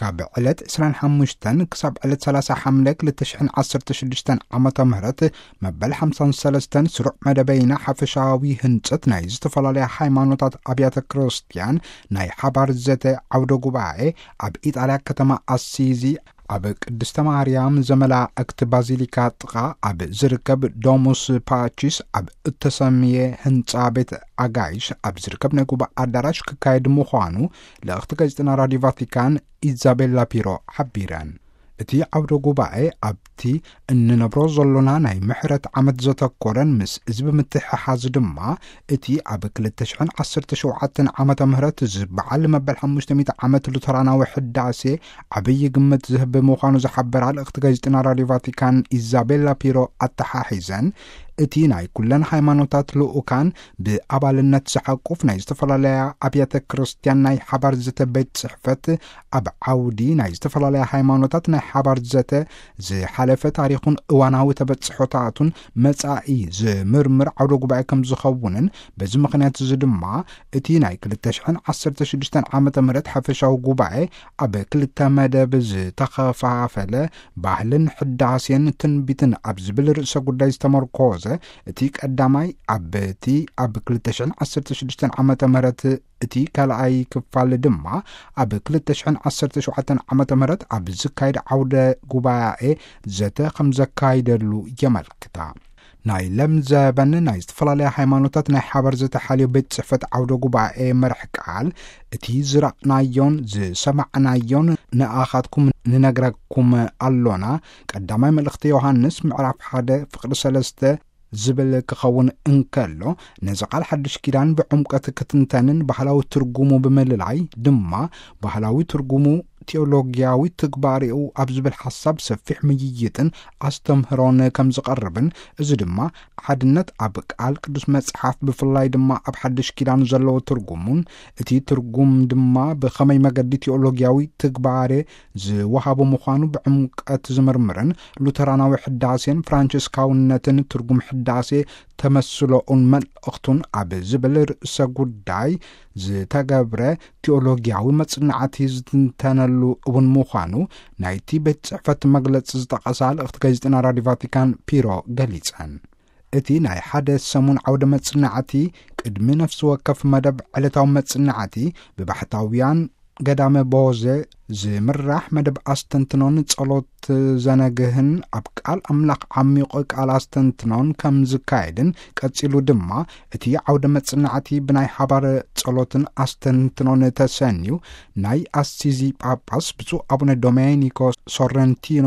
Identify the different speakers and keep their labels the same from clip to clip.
Speaker 1: ካብ ዕለት 25 ክሳብ ዕለት 30 ሓምለ 2016 ዓመተ ምህረት መበል 53 ስሩዕ መደበይና ሓፈሻዊ ህንጸት ናይ ዝተፈላለዩ ሃይማኖታት ኣብያተ ክርስቲያን ናይ ሓባር ዘተ ዓውደ ጉባኤ ኣብ ኢጣልያ ከተማ አሲዚ ኣብ ቅድስተ ማርያም ዘመላእክት ባዚሊካ ጥቓ ኣብ ዝርከብ ዶሙስ ፓቺስ ኣብ እተሰምየ ህንጻ ቤት ኣጋይሽ ኣብ ዝርከብ ናይ ጉባኤ ኣዳራሽ ክካየድ ምዃኑ ለእኽቲ ጋዜጠና ራድዮ ቫቲካን ኢዛቤላ ፒሮ ሓቢረን። እቲ ዓውደ ጉባኤ ኣብቲ እንነብሮ ዘሎና ናይ ምሕረት ዓመት ዘተኮረን ምስ ህዝቢ ምትሕሓዝ ድማ እቲ ኣብ 2017 ዓመተ ምህረት ዝበዓል መበል 500 ዓመት ሉተራናዊ ሕዳሴ ዓብይ ግምት ዝህብ ምዃኑ ዝሓበራ ለእኽቲ ጋዜጠና ራድዮ ቫቲካን ኢዛቤላ ፒሮ ኣተሓሒዘን እቲ ናይ ኩለን ሃይማኖታት ልኡካን ብኣባልነት ዝሓቁፍ ናይ ዝተፈላለያ ኣብያተ ክርስቲያን ናይ ሓባር ዘተ ቤት ጽሕፈት ኣብ ዓውዲ ናይ ዝተፈላለያ ሃይማኖታት ናይ ሓባር ዘተ ዝሓለፈ ታሪኹን እዋናዊ ተበጽሖታቱን መጻኢ ዝምርምር ዓውደ ጉባኤ ከም ዝኸውንን በዚ ምኽንያት እዚ ድማ እቲ ናይ 2016 ዓመተ ምህረት ሓፈሻዊ ጉባኤ ኣብ ክልተ መደብ ዝተኸፋፈለ ባህልን ሕዳሴን ትንቢትን ኣብ ዝብል ርእሰ ጉዳይ ዝተመርኮዘ እቲ ቀዳማይ ኣብ 2016 ዓመተ ምህረት እቲ ካልኣይ ክፋል ድማ ኣብ 2017 ዓመተ ምህረት ኣብ ዝካየድ ዓውደ ጉባኤ ዘተ ከም ዘካይደሉ የመልክታ። ናይ ለምዘበን ናይ ዝተፈላለዩ ሃይማኖታት ናይ ሓባር ዝተሓልዮ ቤት ጽሕፈት ዓውደ ጉባኤ መርሕ ቃል እቲ ዝረኣናዮን ዝሰማዕናዮን ንኣኻትኩም ንነግረኩም ኣሎና ቀዳማይ መልእኽቲ ዮሃንስ ምዕራፍ 1 ፍቕዲ 3 ዝብል ክኸውን እንከሎ ነዚ ቃል ሓድሽ ኪዳን ብዕምቀት ክትንተንን ባህላዊ ትርጉሙ ብምልላይ ድማ ባህላዊ ትርጉሙ ቴዎሎጊያዊ ትግባሪኡ ኣብ ዝብል ሓሳብ ሰፊሕ ምይይጥን ኣስተምህሮን ከም ዝቐርብን እዚ ድማ ሓድነት ኣብ ቃል ቅዱስ መጽሓፍ ብፍላይ ድማ ኣብ ሓድሽ ኪዳን ዘለዎ ትርጉሙን እቲ ትርጉም ድማ ብኸመይ መገዲ ቴዎሎጊያዊ ትግባሬ ዝወሃቡ ምዃኑ ብዕምቀት ዝምርምርን ሉተራናዊ ሕዳሴን ፍራንቺስካውነትን ትርጉም ሕዳሴ ተመስሎኡን መልእኽቱን ኣብ ዝብል ርእሰ ጉዳይ ዝተገብረ ቴዎሎጊያዊ መጽናዕቲ ዝትንተነሉ እውን ምዃኑ ናይቲ ቤት ጽሕፈት መግለፂ ዝጠቐሳ ለእኽቲ ጋዜጠና ራድዮ ቫቲካን ፒሮ ገሊጸን። እቲ ናይ ሓደ ሰሙን ዓውደ መጽናዕቲ ቅድሚ ነፍሲ ወከፍ መደብ ዕለታዊ መጽናዕቲ ብባሕታውያን ገዳመ ቦዜ ዝምራሕ መደብ ኣስተንትኖን ጸሎት ዘነግህን ኣብ ቃል ኣምላኽ ዓሚቆ ቃል ኣስተንትኖን ከም ዝካየድን ቀጺሉ ድማ እቲ ዓውደ መጽናዕቲ ብናይ ሓባር ጸሎትን ኣስተንትኖን ተሰንዩ ናይ አሲዚ ጳጳስ ብፁዕ አቡነ ዶሜኒኮ ሶረንቲኖ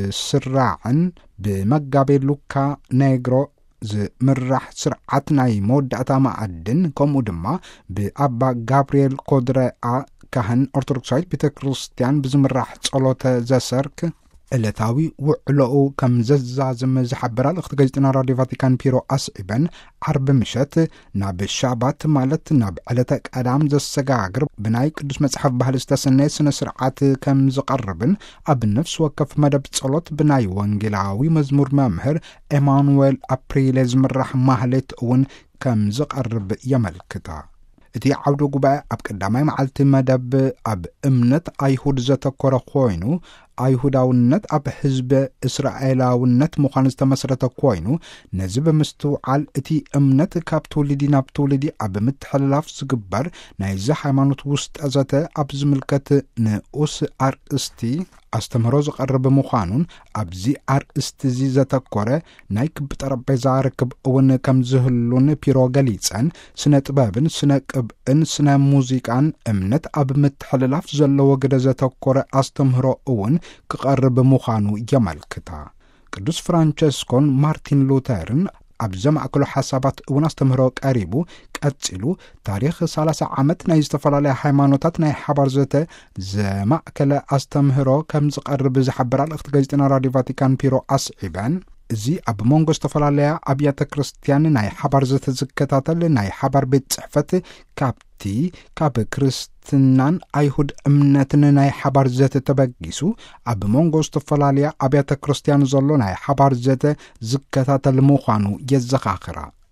Speaker 1: ዝስራዕን ብመጋቤ ሉካ ኔግሮ ዝምራሕ ስርዓት ናይ መወዳእታ ማዕድን ከምኡ ድማ ብኣባ ጋብርኤል ኮድረአ ካህን ኦርቶዶክሳዊት ቤተ ክርስቲያን ብዝምራሕ ጸሎተ ዘሰርክ ዕለታዊ ውዕሎኡ ከም ዘዛዝም ዝሓበራ ለእኽቲ ጋዜጠና ራድዮ ቫቲካን ፒሮ ኣስዒበን ዓርቢ ምሸት ናብ ሻባት ማለት ናብ ዕለተ ቀዳም ዘሰጋግር ብናይ ቅዱስ መጽሓፍ ባህሊ ዝተሰነየ ስነ ስርዓት ከም ዝቐርብን ኣብ ነፍሲ ወከፍ መደብ ጸሎት ብናይ ወንጌላዊ መዝሙር መምህር ኤማኑኤል አፕሪሌ ዝምራሕ ማህሌት እውን ከም ዝቐርብ የመልክታ። እቲ ዓውደ ጉባኤ ኣብ ቀዳማይ መዓልቲ መደብ ኣብ እምነት ኣይሁድ ዘተኮረ ኮይኑ ኣይሁዳውነት ኣብ ህዝቢ እስራኤላውነት ምዃኑ ዝተመስረተ ኮይኑ ነዚ ብምስትውዓል እቲ እምነት ካብ ትውልዲ ናብ ትውልዲ ኣብ ምትሕልላፍ ዝግበር ናይዚ ሃይማኖት ውስጠ ዘተ ኣብ ዝምልከት ንኡስ ኣርእስቲ ኣስተምህሮ ዝቐርብ ምዃኑን ኣብዚ ኣርእስቲ እዚ ዘተኮረ ናይ ክቢ ጠረጴዛ ርክብ እውን ከም ዝህሉን ፒሮ ገሊጸን ስነ ጥበብን ስነ ቅብእን ስነ ሙዚቃን እምነት ኣብ ምትሕልላፍ ዘለዎ ግደ ዘተኮረ ኣስተምህሮ እውን ክቐርብ ምዃኑ የመልክታ። ቅዱስ ፍራንቸስኮን ማርቲን ሉተርን ኣብ ዘማእከሉ ሓሳባት እውን ኣስተምህሮ ቀሪቡ ቀጺሉ ታሪኽ 30 ዓመት ናይ ዝተፈላለያ ሃይማኖታት ናይ ሓባር ዘተ ዘማእከለ ኣስተምህሮ ከም ዝቐርብ ዝሓበራ ለእኽቲ ጋዜጠና ራድዮ ቫቲካን ፒሮ ኣስዒበን እዚ ኣብ መንጎ ዝተፈላለያ ኣብያተ ክርስቲያን ናይ ሓባር ዘተ ዝከታተል ናይ ሓባር ቤት ጽሕፈት ካብ ክርስትናን ኣይሁድ እምነትን ናይ ሓባር ዘተ ተበጊሱ ኣብ መንጎ ዝተፈላለያ ኣብያተ ክርስቲያን ዘሎ ናይ ሓባር ዘተ ዝከታተል ምዃኑ የዘኻኽራ።